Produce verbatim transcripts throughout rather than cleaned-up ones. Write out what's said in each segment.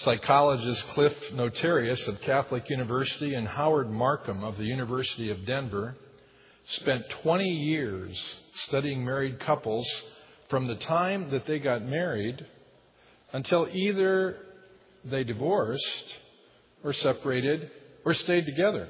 Psychologists Cliff Notarius of Catholic University and Howard Markham of the University of Denver spent twenty years studying married couples from the time that they got married until either they divorced or separated or stayed together.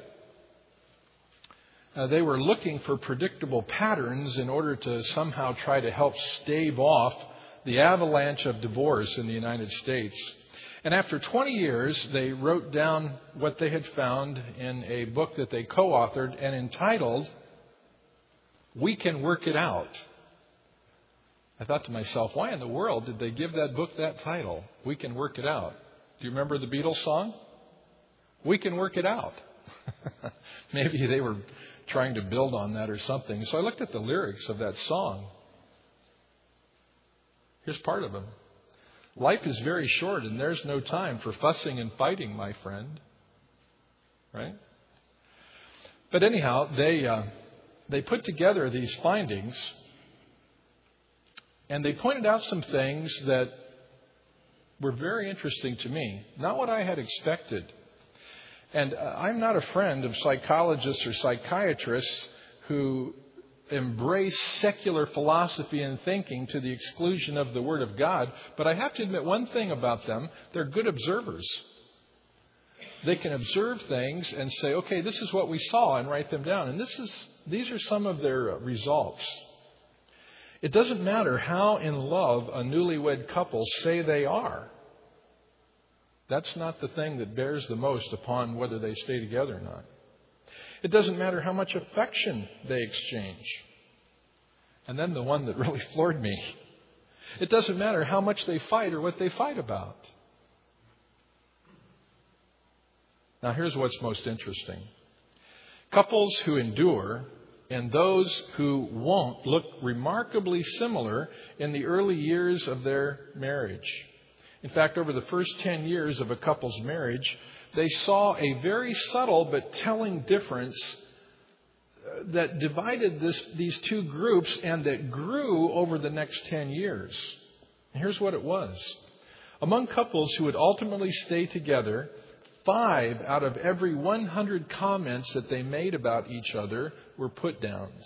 Uh, they were looking for predictable patterns in order to somehow try to help stave off the avalanche of divorce in the United States. And after twenty years, they wrote down what they had found in a book that they co-authored and entitled, "We Can Work It Out." I thought to myself, why in the world did they give that book that title, "We Can Work It Out"? Do you remember the Beatles song? "We Can Work It Out." Maybe they were trying to build on that or something. So I looked at the lyrics of that song. Here's part of them. "Life is very short and there's no time for fussing and fighting, my friend." Right? But anyhow, they uh, they put together these findings and they pointed out some things that were very interesting to me. Not what I had expected. And uh, I'm not a friend of psychologists or psychiatrists who embrace secular philosophy and thinking to the exclusion of the Word of God. But I have to admit one thing about them. They're good observers. They can observe things and say, okay, this is what we saw, and write them down. And this is these are some of their results. It doesn't matter how in love a newlywed couple say they are. That's not the thing that bears the most upon whether they stay together or not. It doesn't matter how much affection they exchange. And then the one that really floored me. It doesn't matter how much they fight or what they fight about. Now here's what's most interesting. Couples who endure and those who won't look remarkably similar in the early years of their marriage. In fact, over the first ten years of a couple's marriage, they saw a very subtle but telling difference that divided this, these two groups and that grew over the next ten years. And here's what it was. Among couples who would ultimately stay together, five out of every one hundred comments that they made about each other were put-downs.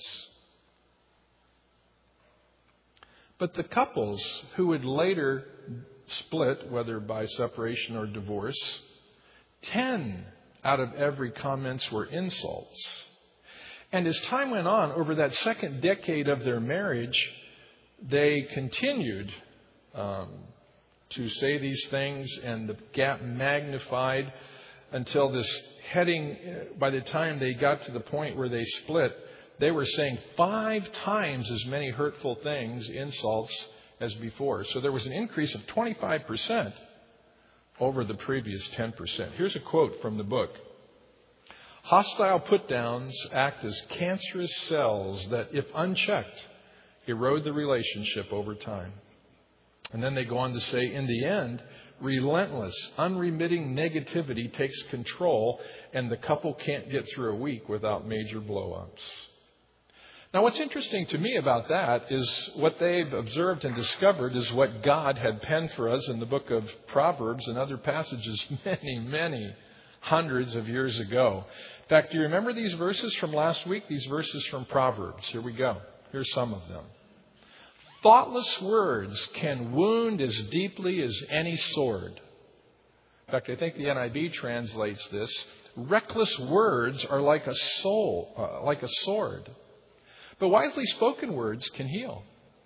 But the couples who would later split, whether by separation or divorce, ten out of every comments were insults. And as time went on, over that second decade of their marriage, they continued um, to say these things, and the gap magnified until this heading, by the time they got to the point where they split, they were saying five times as many hurtful things, insults, as before. So there was an increase of twenty-five percent over the previous ten percent. Here's a quote from the book. "Hostile put-downs act as cancerous cells that, if unchecked, erode the relationship over time." And then they go on to say, in the end, relentless, unremitting negativity takes control, and the couple can't get through a week without major blow-ups. Now, what's interesting to me about that is what they've observed and discovered is what God had penned for us in the book of Proverbs and other passages many, many hundreds of years ago. In fact, do you remember these verses from last week? These verses from Proverbs. Here we go. Here's some of them. "Thoughtless words can wound as deeply as any sword." In fact, I think the N I V translates this. "Reckless words are like a soul, uh, like a sword. But wisely spoken words can heal.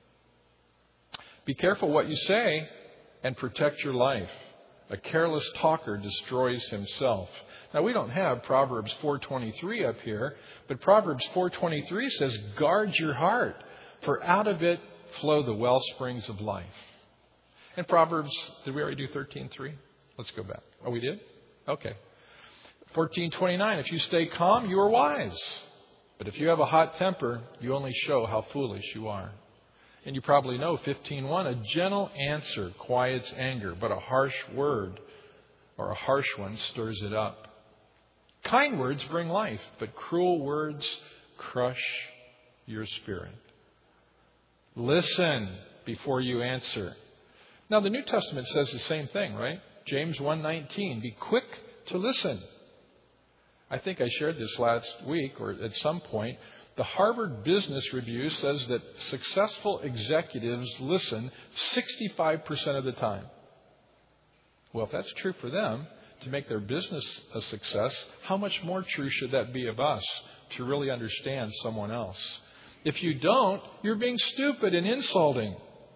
Be careful what you say and protect your life. A careless talker destroys himself." Now, we don't have Proverbs four twenty-three up here, but Proverbs four twenty-three says, "Guard your heart, for out of it flow the well springs of life." And Proverbs, did we already do thirteen three? Let's go back. Oh, we did? Okay. fourteen twenty-nine, "If you stay calm, you are wise. But if you have a hot temper, you only show how foolish you are." And you probably know fifteen one, "A gentle answer quiets anger, but a harsh word or a harsh one stirs it up. Kind words bring life, but cruel words crush your spirit. Listen before you answer." Now, the New Testament says the same thing, right? James one nineteen, be quick to listen. I think I shared this last week or at some point. The Harvard Business Review says that successful executives listen sixty-five percent of the time. Well, if that's true for them to make their business a success, how much more true should that be of us to really understand someone else? If you don't, you're being stupid and insulting.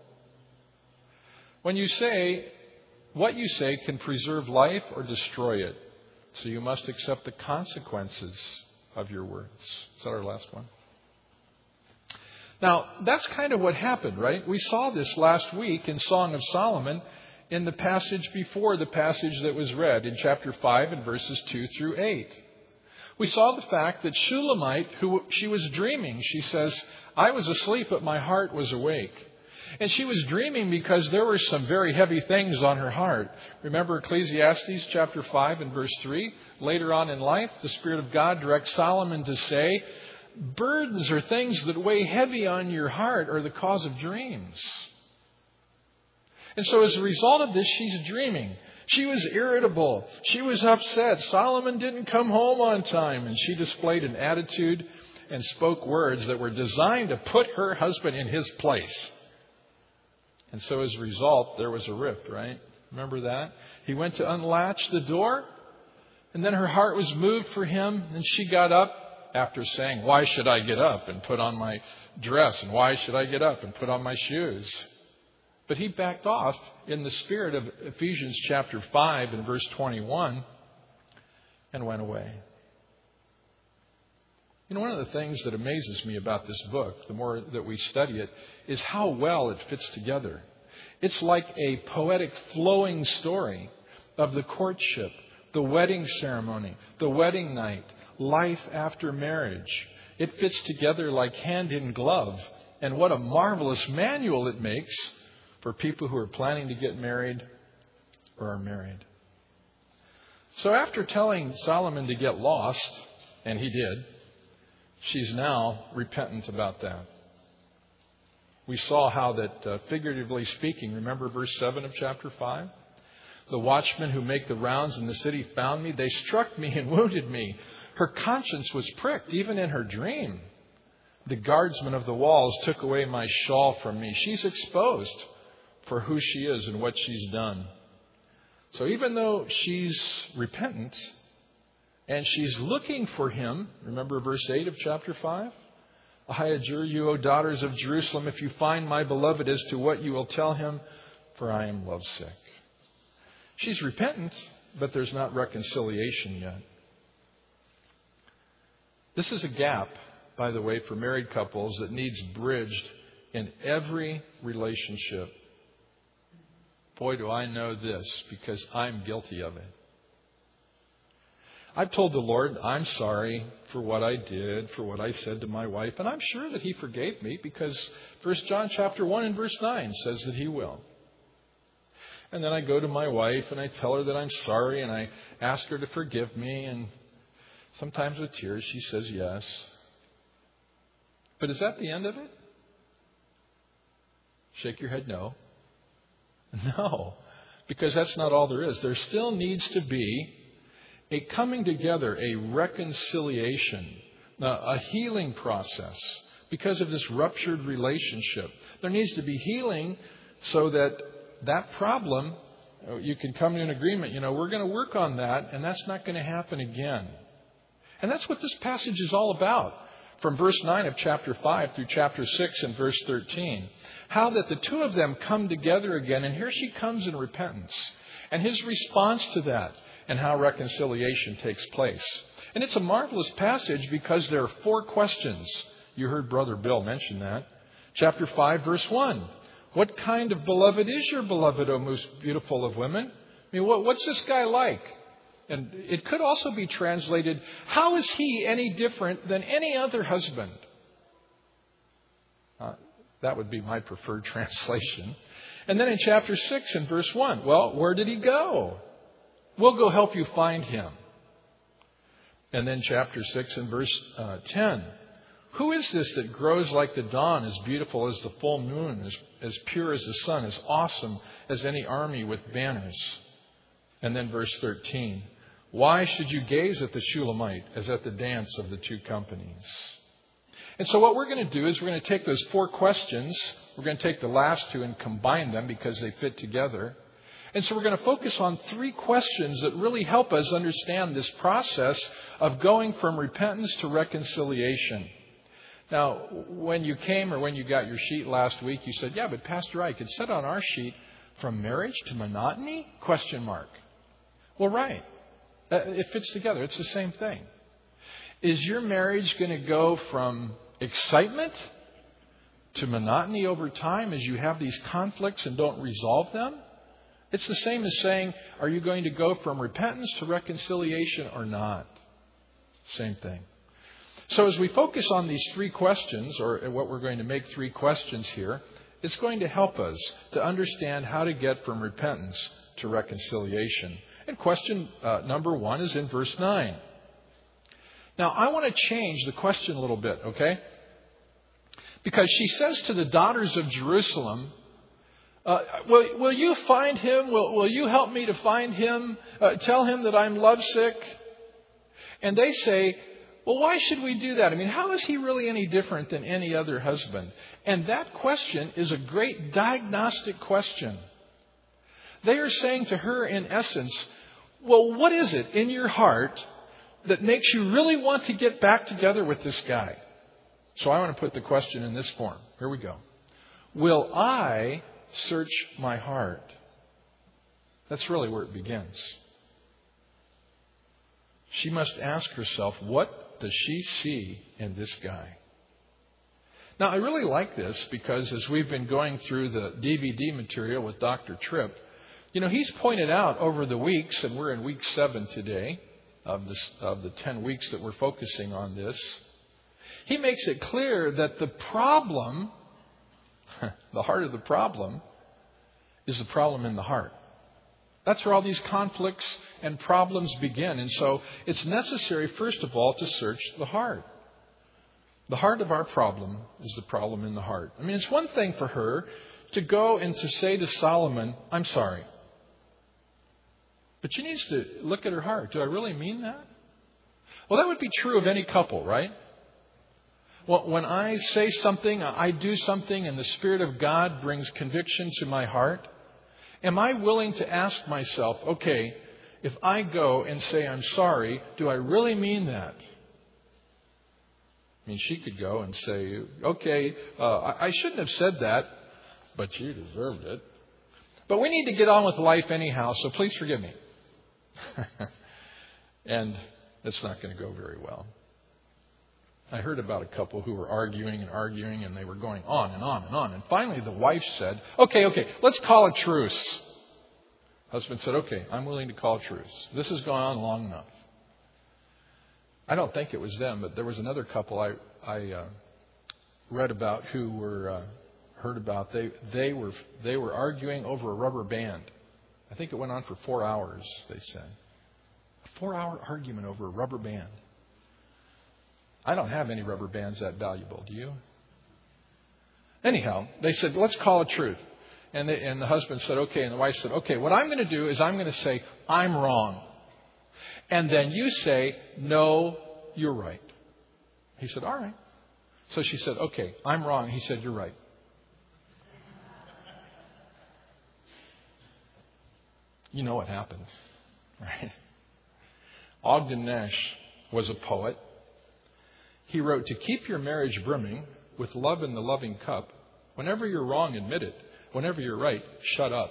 When you say, what you say can preserve life or destroy it. So you must accept the consequences of your words. Is that our last one? Now, that's kind of what happened, right? We saw this last week in Song of Solomon in the passage before the passage that was read in chapter five and verses two through eight. We saw the fact that Shulamite, who she was dreaming, she says, I was asleep, but my heart was awake. And she was dreaming because there were some very heavy things on her heart. Remember Ecclesiastes chapter five and verse three? Later on in life, the Spirit of God directs Solomon to say, burdens or things that weigh heavy on your heart are the cause of dreams. And so as a result of this, she's dreaming. She was irritable. She was upset. Solomon didn't come home on time. And she displayed an attitude and spoke words that were designed to put her husband in his place. And so as a result, there was a rift, right? Remember that? He went to unlatch the door, and then her heart was moved for him, and she got up after saying, why should I get up and put on my dress? And why should I get up and put on my shoes? But he backed off in the spirit of Ephesians chapter five and verse twenty-one and went away. You know, one of the things that amazes me about this book, the more that we study it, is how well it fits together. It's like a poetic flowing story of the courtship, the wedding ceremony, the wedding night, life after marriage. It fits together like hand in glove. And what a marvelous manual it makes for people who are planning to get married or are married. So after telling Solomon to get lost, and he did, she's now repentant about that. We saw how that, uh, figuratively speaking, remember verse seven of chapter five? The watchmen who make the rounds in the city found me. They struck me and wounded me. Her conscience was pricked, even in her dream. The guardsmen of the walls took away my shawl from me. She's exposed for who she is and what she's done. So even though she's repentant and she's looking for him, remember verse eight of chapter five? I adjure you, O daughters of Jerusalem, if you find my beloved, as to what you will tell him, for I am lovesick. She's repentant, but there's not reconciliation yet. This is a gap, by the way, for married couples that needs bridged in every relationship. Boy, do I know this because I'm guilty of it. I've told the Lord, I'm sorry for what I did, for what I said to my wife, and I'm sure that He forgave me because First John chapter one and verse nine says that He will. And then I go to my wife and I tell her that I'm sorry and I ask her to forgive me, and sometimes with tears she says yes. But is that the end of it? Shake your head no. No, because that's not all there is. There still needs to be a coming together, a reconciliation, a healing process because of this ruptured relationship. There needs to be healing so that that problem, you can come to an agreement, you know, we're going to work on that, and that's not going to happen again. And that's what this passage is all about. From verse nine of chapter five through chapter six and verse thirteen. How that the two of them come together again, and here she comes in repentance. And his response to that, and how reconciliation takes place. And it's a marvelous passage because there are four questions. You heard Brother Bill mention that. Chapter five, verse one. What kind of beloved is your beloved, O most beautiful of women? I mean, what, what's this guy like? And it could also be translated, how is he any different than any other husband? Uh, that would be my preferred translation. And then in chapter six and verse one, well, where did he go? We'll go help you find him. And then chapter six and verse uh, ten. Who is this that grows like the dawn, as beautiful as the full moon, as, as pure as the sun, as awesome as any army with banners? And then verse thirteen. Why should you gaze at the Shulamite as at the dance of the two companies? And so what we're going to do is we're going to take those four questions. We're going to take the last two and combine them because they fit together. And so we're going to focus on three questions that really help us understand this process of going from repentance to reconciliation. Now, when you came or when you got your sheet last week, you said, yeah, but Pastor Ike, it said on our sheet, from marriage to monotony? Question mark. Well, right. It fits together. It's the same thing. Is your marriage going to go from excitement to monotony over time as you have these conflicts and don't resolve them? It's the same as saying, are you going to go from repentance to reconciliation or not? Same thing. So as we focus on these three questions, or what we're going to make three questions here, it's going to help us to understand how to get from repentance to reconciliation. And question uh, number one is in verse nine. Now, I want to change the question a little bit, okay? Because she says to the daughters of Jerusalem, uh, will, will you find him? Will, will you help me to find him? Uh, tell him that I'm lovesick? And they say, well, why should we do that? I mean, how is he really any different than any other husband? And that question is a great diagnostic question. They are saying to her, in essence, well, what is it in your heart that makes you really want to get back together with this guy? So I want to put the question in this form. Here we go. Will I search my heart? That's really where it begins. She must ask herself, what does she see in this guy? Now, I really like this because as we've been going through the D V D material with Doctor Tripp, you know, he's pointed out over the weeks, and we're in week seven today of, this, of the ten weeks that we're focusing on this. He makes it clear that the problem, the heart of the problem, is the problem in the heart. That's where all these conflicts and problems begin. And so it's necessary, first of all, to search the heart. The heart of our problem is the problem in the heart. I mean, it's one thing for her to go and to say to Solomon, I'm sorry. But she needs to look at her heart. Do I really mean that? Well, that would be true of any couple, right? Well, when I say something, I do something, and the Spirit of God brings conviction to my heart, am I willing to ask myself, okay, if I go and say I'm sorry, do I really mean that? I mean, she could go and say, okay, uh, I shouldn't have said that, but you deserved it. But we need to get on with life anyhow, so please forgive me. And it's not going to go very well. I heard about a couple who were arguing and arguing, and they were going on and on and on. And finally, the wife said, okay, okay, let's call a truce. Husband said, okay, I'm willing to call a truce. This has gone on long enough. I don't think it was them, but there was another couple I, I uh, read about who were uh, heard about. They they were they were arguing over a rubber band. I think it went on for four hours. They said a four-hour argument over a rubber band. I don't have any rubber bands that valuable. Do you? Anyhow, they said, let's call a truce. And they, and the husband said, okay. And the wife said, okay, what I'm going to do is I'm going to say, I'm wrong. And then you say, no, you're right. He said, all right. So she said, okay, I'm wrong. He said, you're right. You know what happened, right? Ogden Nash was a poet. He wrote, to keep your marriage brimming with love in the loving cup, whenever you're wrong, admit it. Whenever you're right, shut up.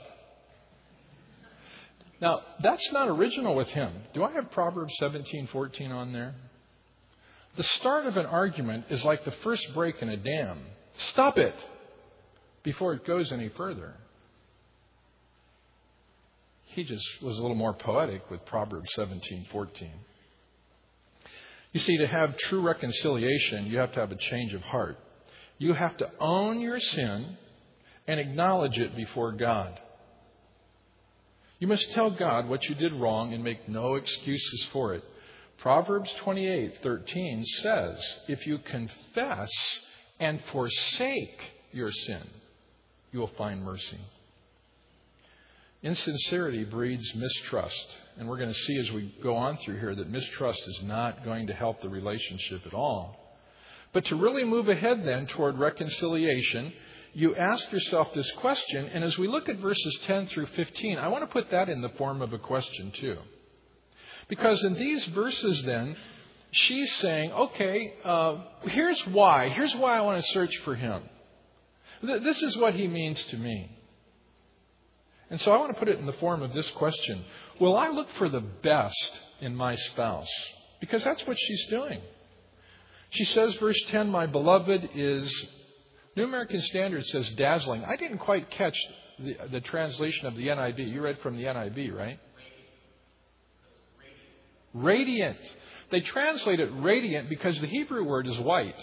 Now, that's not original with him. Do I have Proverbs seventeen fourteen on there? The start of an argument is like the first break in a dam. Stop it before it goes any further. He just was a little more poetic with Proverbs seventeen fourteen. You see, to have true reconciliation, you have to have a change of heart. You have to own your sin and acknowledge it before God. You must tell God what you did wrong and make no excuses for it. Proverbs twenty-eight thirteen says, if you confess and forsake your sin, you will find mercy. Insincerity breeds mistrust. And we're going to see as we go on through here that mistrust is not going to help the relationship at all. But to really move ahead then toward reconciliation, you ask yourself this question. And as we look at verses ten through fifteen, I want to put that in the form of a question too. Because in these verses then, she's saying, okay, uh, here's why. Here's why I want to search for him. Th- this is what he means to me. And so I want to put it in the form of this question. Will I look for the best in my spouse? Because that's what she's doing. She says, verse ten, my beloved is, New American Standard says dazzling. I didn't quite catch the, the translation of the N I V. You read from the N I V, right? Radiant. They translate it radiant because the Hebrew word is white.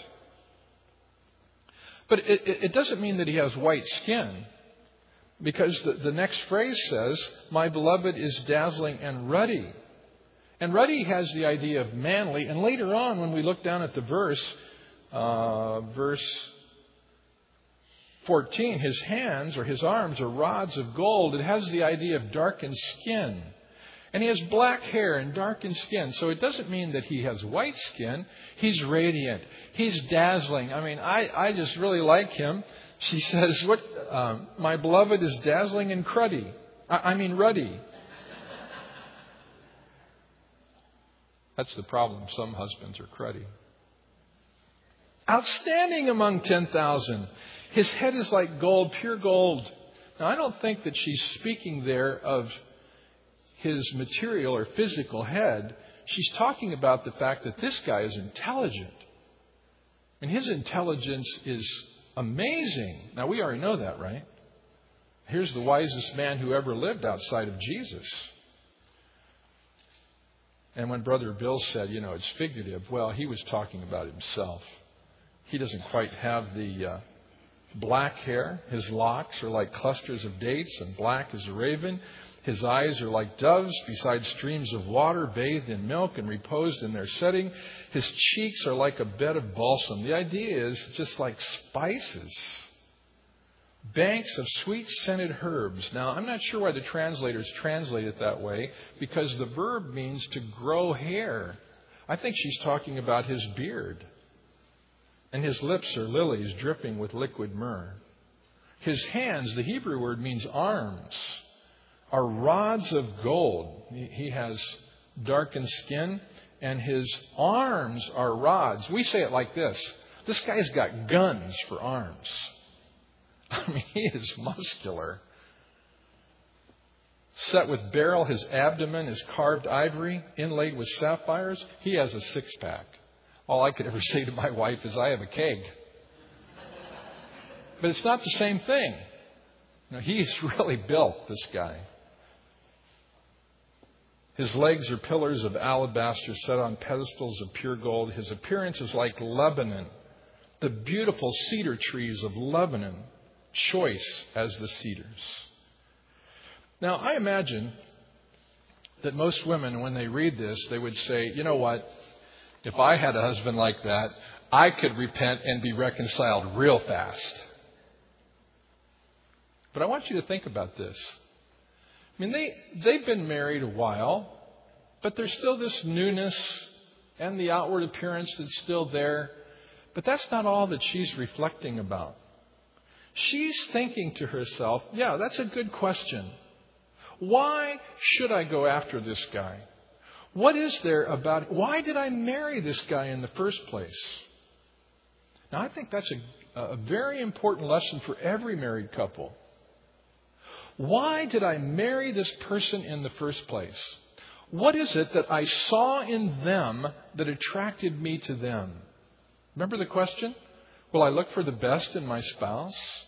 But it, it doesn't mean that he has white skin. Because the, the next phrase says, my beloved is dazzling and ruddy. And ruddy has the idea of manly. And later on, when we look down at the verse, uh, verse fourteen, his hands or his arms are rods of gold. It has the idea of darkened skin. And he has black hair and darkened skin. So it doesn't mean that he has white skin. He's radiant. He's dazzling. I mean, I, I just really like him. She says, "What? Um, my beloved is dazzling and cruddy. I, I mean ruddy." That's the problem. Some husbands are cruddy. Outstanding among ten thousand. His head is like gold, pure gold. Now, I don't think that she's speaking there of his material or physical head. She's talking about the fact that this guy is intelligent. And his intelligence is amazing. Now, we already know that, right? Here's the wisest man who ever lived outside of Jesus. And when Brother Bill said, you know, it's figurative, well, he was talking about himself. He doesn't quite have the uh, black hair. His locks are like clusters of dates and black as a raven. His eyes are like doves beside streams of water, bathed in milk and reposed in their setting. His cheeks are like a bed of balsam. The idea is just like spices. Banks of sweet-scented herbs. Now, I'm not sure why the translators translate it that way, because the verb means to grow hair. I think she's talking about his beard. And his lips are lilies dripping with liquid myrrh. His hands, the Hebrew word means arms, are rods of gold. He has darkened skin, and his arms are rods. We say it like this. This guy's got guns for arms. I mean, he is muscular. Set with beryl, his abdomen is carved ivory, inlaid with sapphires. He has a six-pack. All I could ever say to my wife is, I have a keg. But it's not the same thing. You know, he's really built, this guy. His legs are pillars of alabaster set on pedestals of pure gold. His appearance is like Lebanon, the beautiful cedar trees of Lebanon, choice as the cedars. Now, I imagine that most women, when they read this, they would say, you know what? If I had a husband like that, I could repent and be reconciled real fast. But I want you to think about this. I mean, they, they've been married a while, but there's still this newness and the outward appearance that's still there. But that's not all that she's reflecting about. She's thinking to herself, yeah, that's a good question. Why should I go after this guy? What is there about it? Why did I marry this guy in the first place? Now, I think that's a, a very important lesson for every married couple. Why did I marry this person in the first place? What is it that I saw in them that attracted me to them? Remember the question? Will I look for the best in my spouse?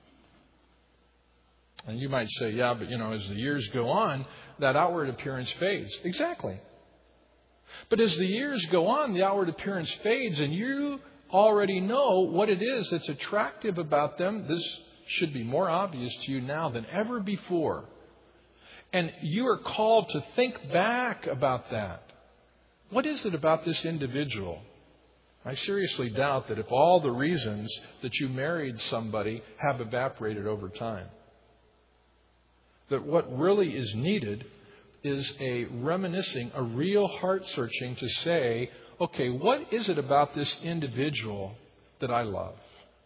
And you might say, yeah, but you know, as the years go on, that outward appearance fades. Exactly. But as the years go on, the outward appearance fades, and you already know what it is that's attractive about them. This should be more obvious to you now than ever before. And you are called to think back about that. What is it about this individual? I seriously doubt that if all the reasons that you married somebody have evaporated over time. That what really is needed is a reminiscing, a real heart searching to say, okay, what is it about this individual that I love?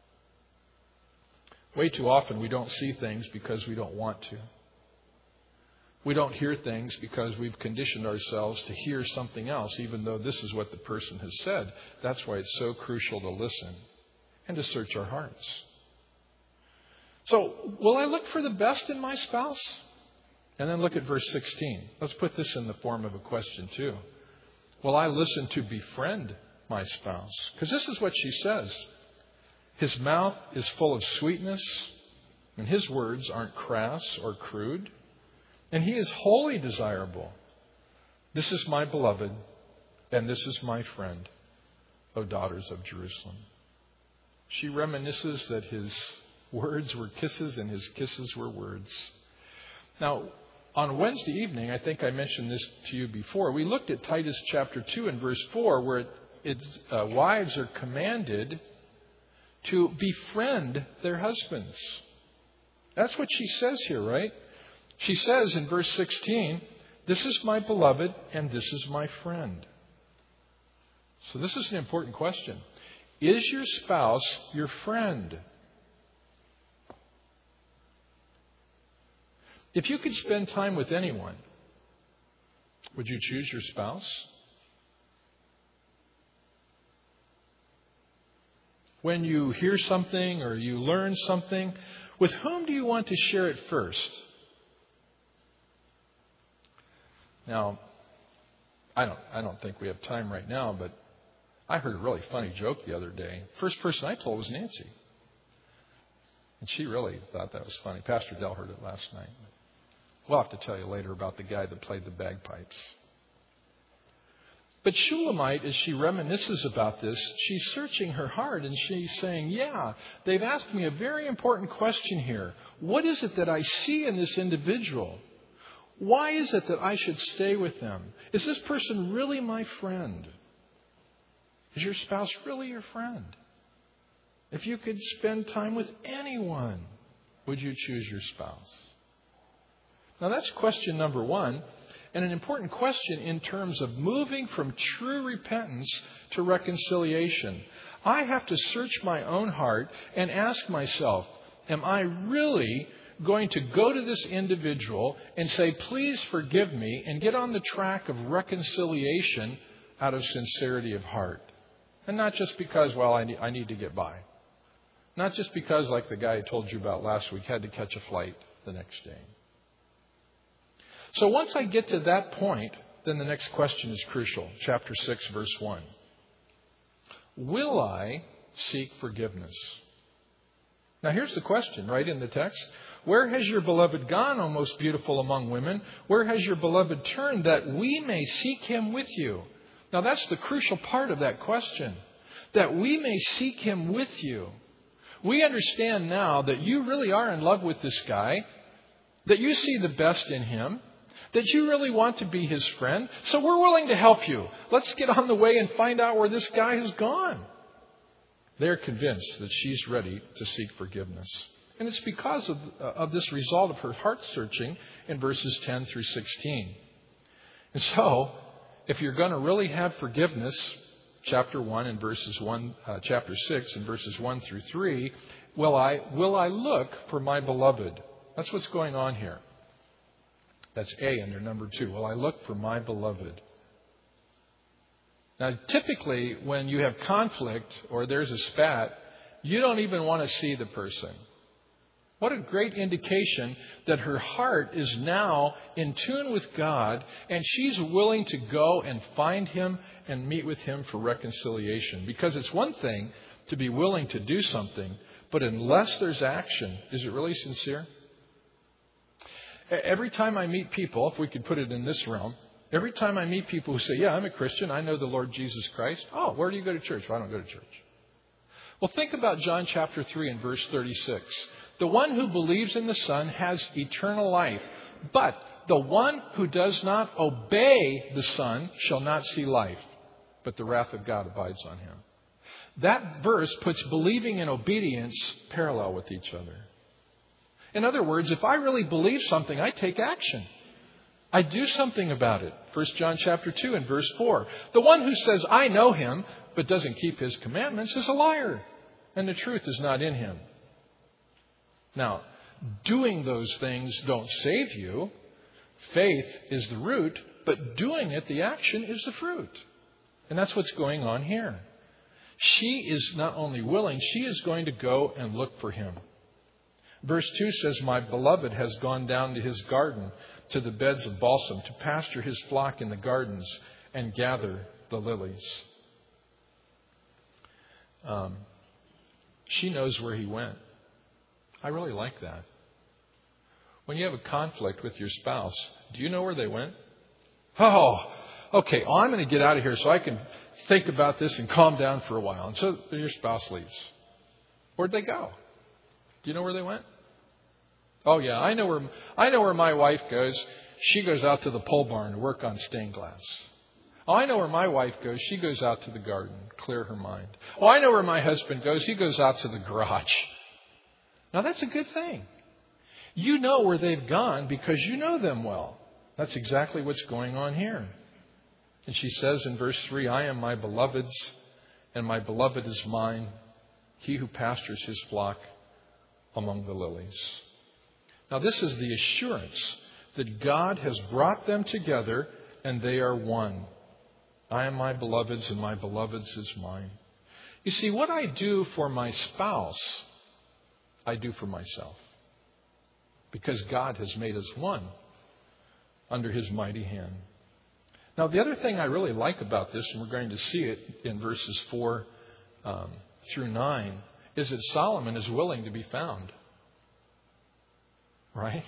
Way too often we don't see things because we don't want to. We don't hear things because we've conditioned ourselves to hear something else, even though this is what the person has said. That's why it's so crucial to listen and to search our hearts. So, will I look for the best in my spouse? And then look at verse sixteen. Let's put this in the form of a question too. Will I listen to befriend my spouse? Because this is what she says. His mouth is full of sweetness, and his words aren't crass or crude. And he is wholly desirable. This is my beloved, and this is my friend, O daughters of Jerusalem. She reminisces that his words were kisses and his kisses were words. Now, on Wednesday evening, I think I mentioned this to you before, we looked at Titus chapter two and verse four, where it, it's, uh, wives are commanded to befriend their husbands. That's what she says here, right? She says in verse sixteen, this is my beloved and this is my friend. So this is an important question. Is your spouse your friend? If you could spend time with anyone, would you choose your spouse? When you hear something or you learn something, with whom do you want to share it first? Now, I don't I don't think we have time right now, but I heard a really funny joke the other day. First person I told was Nancy. And she really thought that was funny. Pastor Dell heard it last night. We'll have to tell you later about the guy that played the bagpipes. But Shulamite, as she reminisces about this, she's searching her heart and she's saying, yeah, they've asked me a very important question here. What is it that I see in this individual? Why is it that I should stay with them? Is this person really my friend? Is your spouse really your friend? If you could spend time with anyone, would you choose your spouse? Now that's question number one, and an important question in terms of moving from true repentance to reconciliation. I have to search my own heart and ask myself, am I really going to go to this individual and say, please forgive me, and get on the track of reconciliation out of sincerity of heart? And not just because, well, I need, I need to get by. Not just because, like the guy I told you about last week, had to catch a flight the next day. So once I get to that point, then the next question is crucial. Chapter six, verse one. Will I seek forgiveness? Now here's the question, right in the text. Where has your beloved gone, O most beautiful among women? Where has your beloved turned, that we may seek him with you? Now that's the crucial part of that question. That we may seek him with you. We understand now that you really are in love with this guy. That you see the best in him. That you really want to be his friend. So we're willing to help you. Let's get on the way and find out where this guy has gone. They're convinced that she's ready to seek forgiveness. And it's because of, uh, of this result of her heart searching in verses ten through sixteen. And so, if you're going to really have forgiveness, chapter one and verses one, uh, chapter six and verses one through three, will I, will I look for my beloved? That's what's going on here. That's A under number two. Will I look for my beloved? Now, typically, when you have conflict or there's a spat, you don't even want to see the person. What a great indication that her heart is now in tune with God and she's willing to go and find him and meet with him for reconciliation. Because it's one thing to be willing to do something, but unless there's action, is it really sincere? Every time I meet people, if we could put it in this realm, every time I meet people who say, yeah, I'm a Christian, I know the Lord Jesus Christ. Oh, where do you go to church? Well, I don't go to church. Well, think about John chapter three and verse thirty-six. The one who believes in the Son has eternal life, but the one who does not obey the Son shall not see life, but the wrath of God abides on him. That verse puts believing and obedience parallel with each other. In other words, if I really believe something, I take action. I do something about it. First John chapter two and verse four. The one who says, I know him, but doesn't keep his commandments is a liar, and the truth is not in him. Now, doing those things don't save you. Faith is the root, but doing it, the action, is the fruit. And that's what's going on here. She is not only willing, she is going to go and look for him. Verse two says, my beloved has gone down to his garden, to the beds of balsam, to pasture his flock in the gardens and gather the lilies. Um, she knows where he went. I really like that. When you have a conflict with your spouse, do you know where they went? Oh, okay, well, I'm going to get out of here so I can think about this and calm down for a while. And so your spouse leaves. Where'd they go? Do you know where they went? Oh, yeah, I know where I know where my wife goes. She goes out to the pole barn to work on stained glass. Oh, I know where my wife goes. She goes out to the garden, clear her mind. Oh, I know where my husband goes. He goes out to the garage. Now, that's a good thing. You know where they've gone because you know them well. That's exactly what's going on here. And she says in verse three, I am my beloved's, and my beloved is mine, he who pastures his flock among the lilies. Now, this is the assurance that God has brought them together and they are one. I am my beloved's and my beloved's is mine. You see, what I do for my spouse, I do for myself. Because God has made us one under his mighty hand. Now, the other thing I really like about this, and we're going to see it in verses four um, through nine, is that Solomon is willing to be found. Right?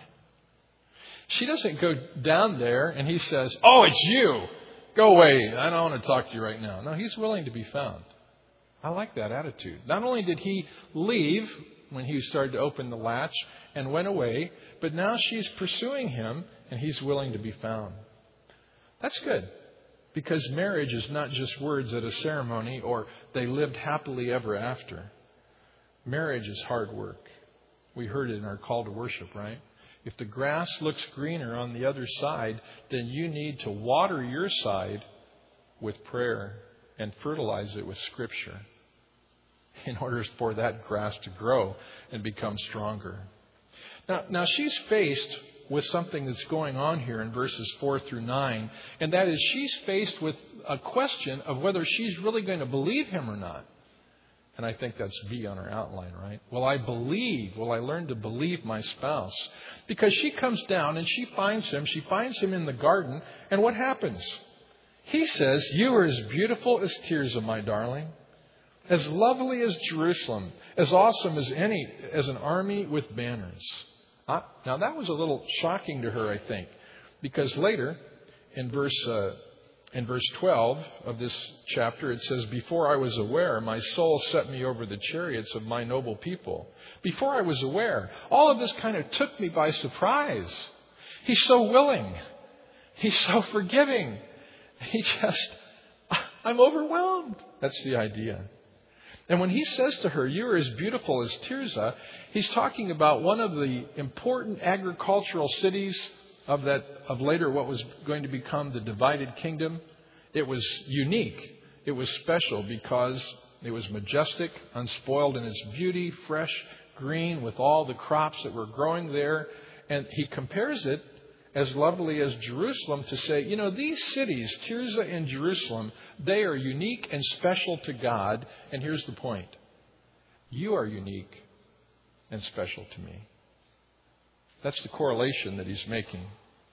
She doesn't go down there and he says, oh, it's you. Go away. I don't want to talk to you right now. No, he's willing to be found. I like that attitude. Not only did he leave when he started to open the latch and went away, but now she's pursuing him and he's willing to be found. That's good. Because marriage is not just words at a ceremony or they lived happily ever after. Marriage is hard work. We heard it in our call to worship, right? If the grass looks greener on the other side, then you need to water your side with prayer and fertilize it with Scripture in order for that grass to grow and become stronger. Now, now she's faced with something that's going on here in verses four through nine, and that is she's faced with a question of whether she's really going to believe him or not. And I think that's B on our outline, right? Will I believe? Will I learn to believe my spouse? Because she comes down and she finds him. She finds him in the garden. And what happens? He says, you are as beautiful as Tirzah, my darling. As lovely as Jerusalem. As awesome as any, as an army with banners. Uh, now that was a little shocking to her, I think. Because later, in verse... Uh, In verse twelve of this chapter, it says, before I was aware, my soul set me over the chariots of my noble people. Before I was aware, all of this kind of took me by surprise. He's so willing. He's so forgiving. He just, I'm overwhelmed. That's the idea. And when he says to her, you are as beautiful as Tirzah, he's talking about one of the important agricultural cities of that, of later what was going to become the divided kingdom. It was unique. It was special because it was majestic, unspoiled in its beauty, fresh, green, with all the crops that were growing there. And he compares it as lovely as Jerusalem to say, you know, these cities, Tirzah and Jerusalem, they are unique and special to God. And here's the point. You are unique and special to me. That's the correlation that he's making.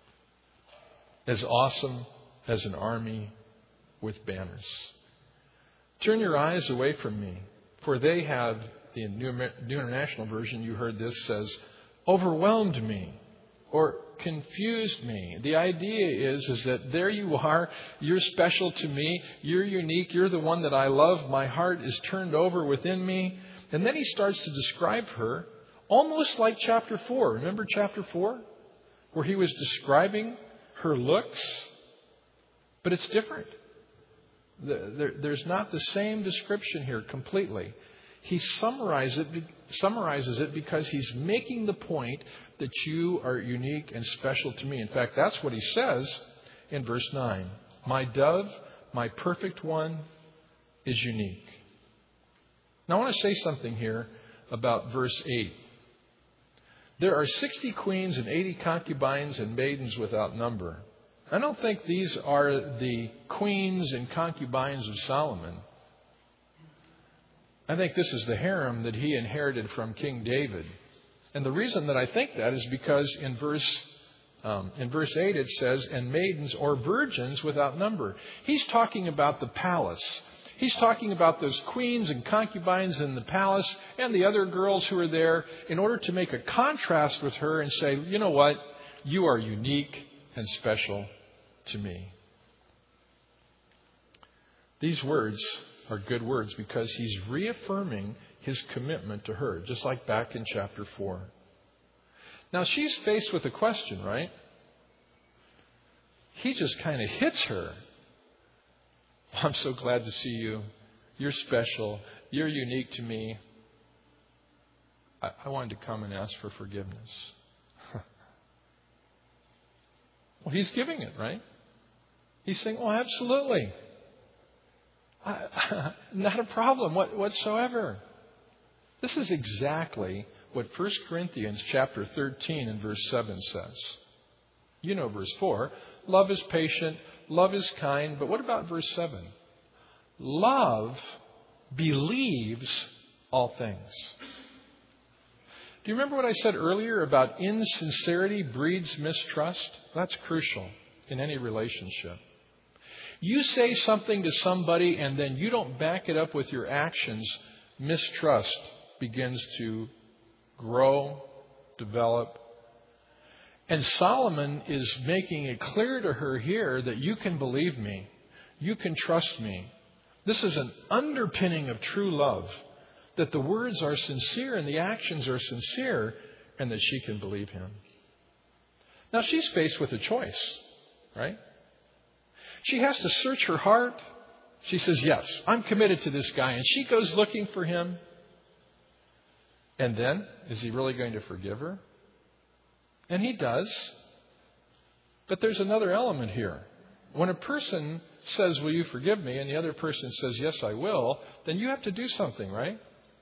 As awesome as an army with banners. Turn your eyes away from me, for they have, the New International Version, you heard this, says, overwhelmed me or confused me. The idea is, is that there you are, you're special to me, you're unique, you're the one that I love, my heart is turned over within me. And then he starts to describe her almost like chapter four. Remember chapter four? Where he was describing her looks. But it's different. There's not the same description here completely. He summarizes it summarizes it because he's making the point that you are unique and special to me. In fact, that's what he says in verse nine. My dove, my perfect one, is unique. Now I want to say something here about verse eight. There are sixty queens and eighty concubines and maidens without number. I don't think these are the queens and concubines of Solomon. I think this is the harem that he inherited from King David. And the reason that I think that is because in verse um, in verse eight it says, and maidens or virgins without number. He's talking about the palace. He's talking about those queens and concubines in the palace and the other girls who are there in order to make a contrast with her and say, you know what? You are unique and special to me. These words are good words because he's reaffirming his commitment to her, just like back in chapter four. Now she's faced with a question, right? He just kind of hits her. I'm so glad to see you. You're special. You're unique to me. I, I wanted to come and ask for forgiveness. Well, he's giving it, right? He's saying, oh, absolutely. I, not a problem what, whatsoever. This is exactly what First Corinthians chapter thirteen and verse seven says. You know verse four. Love is patient. Love is kind. But what about verse seven? Love believes all things. Do you remember what I said earlier about insincerity breeds mistrust? That's crucial in any relationship. You say something to somebody and then you don't back it up with your actions, mistrust begins to grow, develop. And Solomon is making it clear to her here that you can believe me. You can trust me. This is an underpinning of true love, that the words are sincere and the actions are sincere, and that she can believe him. Now she's faced with a choice, right? She has to search her heart. She says, yes, I'm committed to this guy. And she goes looking for him. And then, is he really going to forgive her? And he does. But there's another element here. When a person says, will you forgive me? And the other person says, yes, I will. Then you have to do something, right?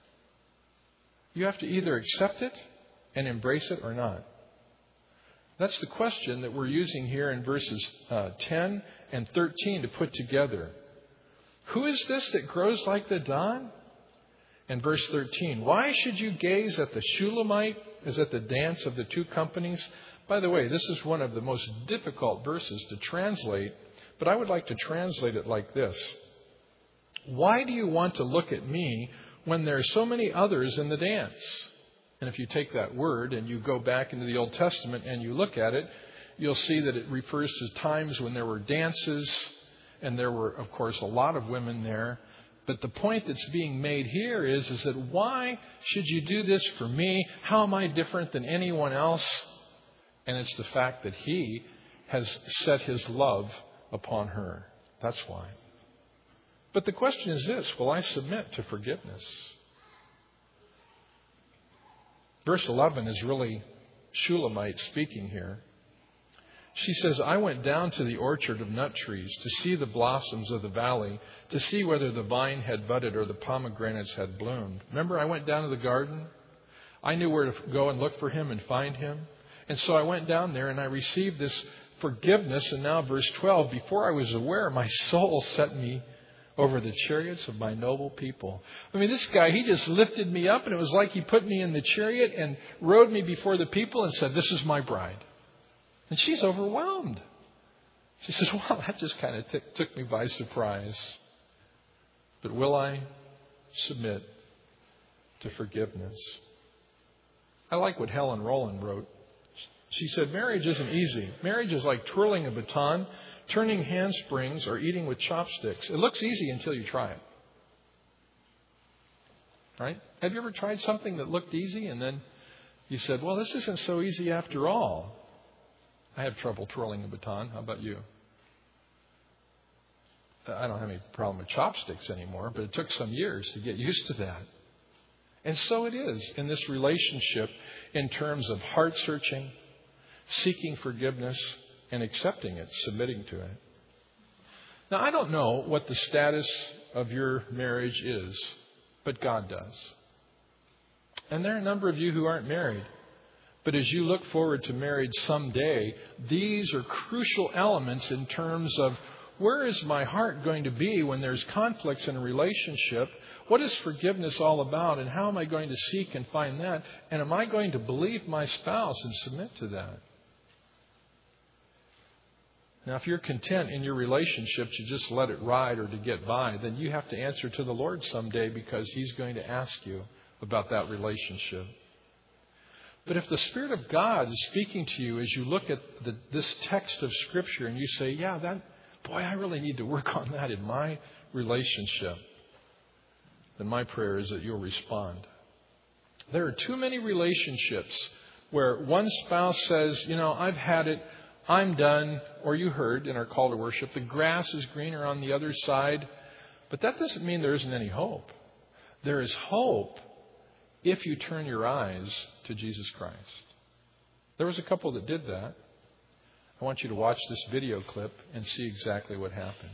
You have to either accept it and embrace it or not. That's the question that we're using here in verses uh, ten and thirteen to put together. Who is this that grows like the dawn? And verse thirteen, why should you gaze at the Shulamite as at the dance of the two companies? By the way, this is one of the most difficult verses to translate, but I would like to translate it like this. Why do you want to look at me when there are so many others in the dance? And if you take that word and you go back into the Old Testament and you look at it, you'll see that it refers to times when there were dances, and there were, of course, a lot of women there. But the point that's being made here is, is that why should you do this for me? How am I different than anyone else? And it's the fact that he has set his love upon her. That's why. But the question is this, will I submit to forgiveness? Verse eleven is really Shulamite speaking here. She says, I went down to the orchard of nut trees to see the blossoms of the valley, to see whether the vine had budded or the pomegranates had bloomed. Remember, I went down to the garden. I knew where to go and look for him and find him. And so I went down there and I received this forgiveness. And now verse twelve, before I was aware, my soul set me over the chariots of my noble people. I mean, this guy, he just lifted me up, and it was like he put me in the chariot and rode me before the people and said, this is my bride. And she's overwhelmed. She says, wow, that just kind of t- took me by surprise. But will I submit to forgiveness? I like what Helen Rowland wrote. She said, marriage isn't easy. Marriage is like twirling a baton, turning handsprings, or eating with chopsticks. It looks easy until you try it. Right? Have you ever tried something that looked easy and then you said, well, this isn't so easy after all? I have trouble twirling a baton. How about you? I don't have any problem with chopsticks anymore, but it took some years to get used to that. And so it is in this relationship in terms of heart searching, seeking forgiveness, and accepting it, submitting to it. Now, I don't know what the status of your marriage is, but God does. And there are a number of you who aren't married. But as you look forward to marriage someday, these are crucial elements in terms of where is my heart going to be when there's conflicts in a relationship? What is forgiveness all about? And how am I going to seek and find that? And am I going to believe my spouse and submit to that? Now, if you're content in your relationship to just let it ride or to get by, then you have to answer to the Lord someday, because He's going to ask you about that relationship. But if the Spirit of God is speaking to you as you look at the, this text of Scripture and you say, yeah, that, boy, I really need to work on that in my relationship, then my prayer is that you'll respond. There are too many relationships where one spouse says, you know, I've had it, I'm done, or you heard in our call to worship, the grass is greener on the other side. But that doesn't mean there isn't any hope. There is hope if you turn your eyes to Jesus Christ. There was a couple that did that. I want you to watch this video clip and see exactly what happened.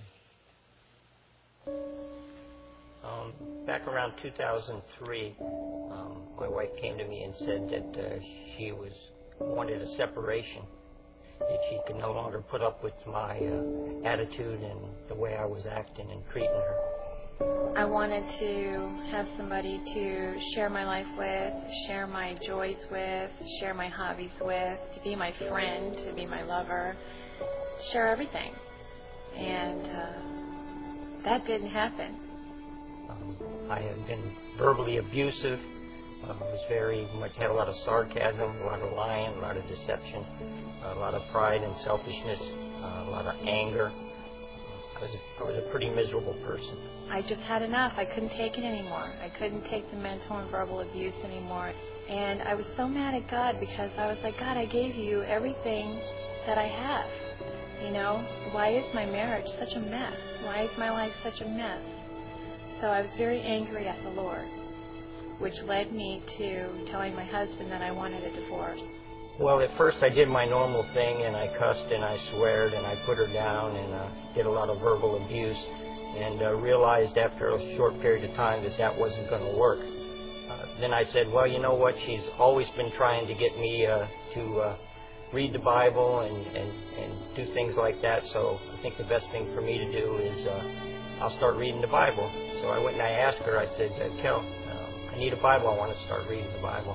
Um, back around two thousand three, um, my wife came to me and said that uh, she was wanted a separation. That she could no longer put up with my uh, attitude and the way I was acting and treating her. I wanted to have somebody to share my life with, share my joys with, share my hobbies with, to be my friend, to be my lover, share everything. And uh, that didn't happen. Um, I had been verbally abusive. Uh, was very much had a lot of sarcasm, a lot of lying, a lot of deception, a lot of pride and selfishness, uh, a lot of anger. I was a, I was a pretty miserable person. I just had enough. I couldn't take it anymore. I couldn't take the mental and verbal abuse anymore. And I was so mad at God, because I was like, God, I gave you everything that I have. You know, why is my marriage such a mess? Why is my life such a mess? So I was very angry at the Lord, which led me to telling my husband that I wanted a divorce. Well, at first I did my normal thing, and I cussed and I sweared and I put her down and uh, did a lot of verbal abuse, and uh, realized after a short period of time that that wasn't going to work. Uh, then I said, well, you know what, she's always been trying to get me uh, to uh, read the Bible and, and, and do things like that, so I think the best thing for me to do is uh, I'll start reading the Bible. So I went and I asked her, I said, uh, Kel, I need a Bible. I want to start reading the Bible.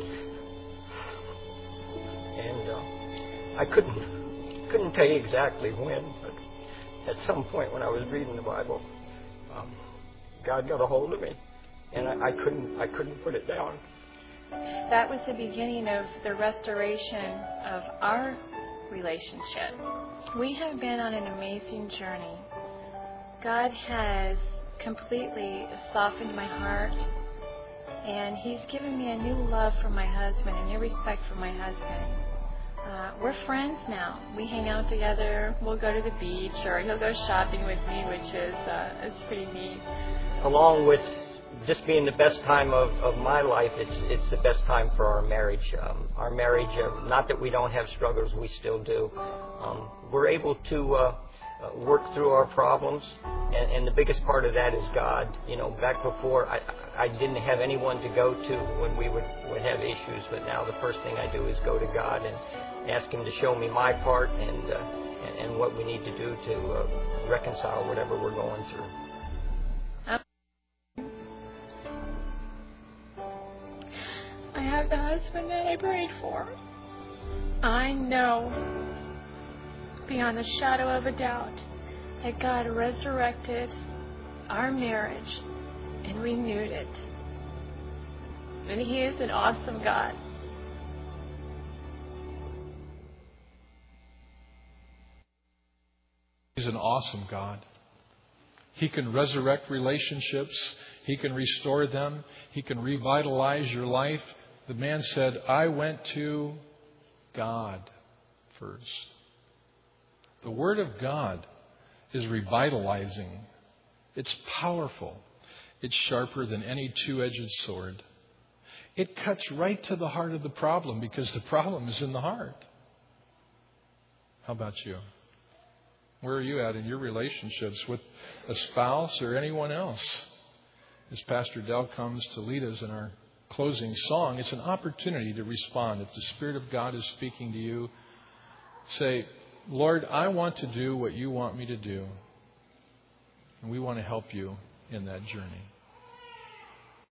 And uh, I couldn't couldn't tell you exactly when, but at some point when I was reading the Bible, um, God got a hold of me, and I, I couldn't I couldn't put it down. That was the beginning of the restoration of our relationship. We have been on an amazing journey. God has completely softened my heart. And He's given me a new love for my husband, a new respect for my husband. Uh, we're friends now. We hang out together. We'll go to the beach, or he'll go shopping with me, which is uh, is pretty neat. Along with just being the best time of, of my life, it's it's the best time for our marriage. Um, our marriage, uh, not that we don't have struggles, we still do. Um, we're able to uh, uh, work through our problems, and, and the biggest part of that is God. You know, back before, I, I didn't have anyone to go to when we would, would have issues, but now the first thing I do is go to God and ask Him to show me my part and, uh, and, and what we need to do to uh, reconcile whatever we're going through. I have the husband that I prayed for. I know, beyond a shadow of a doubt, that God resurrected our marriage and renewed it. And He is an awesome God. He's an awesome God. He can resurrect relationships. He can restore them. He can revitalize your life. The man said, I went to God first. The Word of God is revitalizing. It's powerful. It's sharper than any two-edged sword. it cuts right to the heart of the problem because the problem is in the heart. How about you? Where are you at in your relationships with a spouse or anyone else? As Pastor Dell comes to lead us in our closing song, it's an opportunity to respond. If the Spirit of God is speaking to you, say, Lord, I want to do what you want me to do. And we want to help you in that journey.